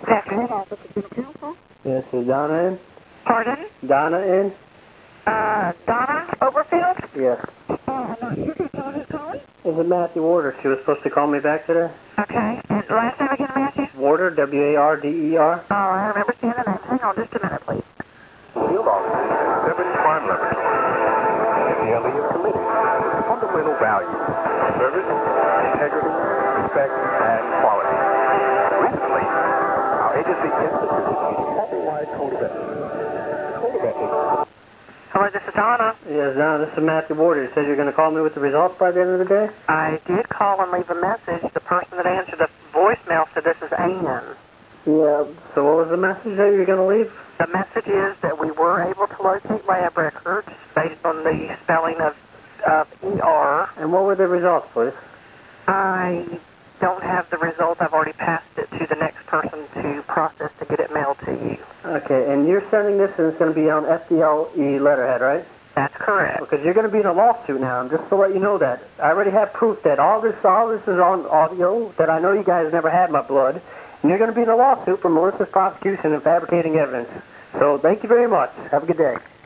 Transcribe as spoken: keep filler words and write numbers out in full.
Good afternoon, Office of General Counsel. Yes, is Donna in? Pardon? Donna in? Uh, Donna Overfield? Yes. Oh, I'm not sure who's calling. Who's calling? Is it Matthew Warder? She was supposed to call me back today. Okay. And last name again, Matthew? Warder, W A R D E R. Oh, I remember seeing the name. Hang on just a minute, please. Field offices, Simmons Farm Laboratory. In the L E is committed to fundamental values: service, integrity, respect, and quality. Recently, our agency instituted a company-wide code of ethics. Code of ethics. Hello, this is Donna. Yes, Donna, this is Matthew Warder. You said you're going to call me with the results by the end of the day? I did call and leave a message. The person that answered the voicemail said this is Ann. Yeah. So what was the message that you were going to leave? The message is that we were able to locate lab records based on the spelling of, of E R. And what were the results, please? I don't have the result. I've already passed it to the next person to process to get it mailed to you. Okay, and you're sending this and it's going to be on F D L E letterhead, right? That's correct. Because you're going to be in a lawsuit now, just to let you know that. I already have proof that all this, all this is on audio, that I know you guys never had my blood, and you're going to be in a lawsuit for malicious prosecution and fabricating evidence. So thank you very much. Have a good day.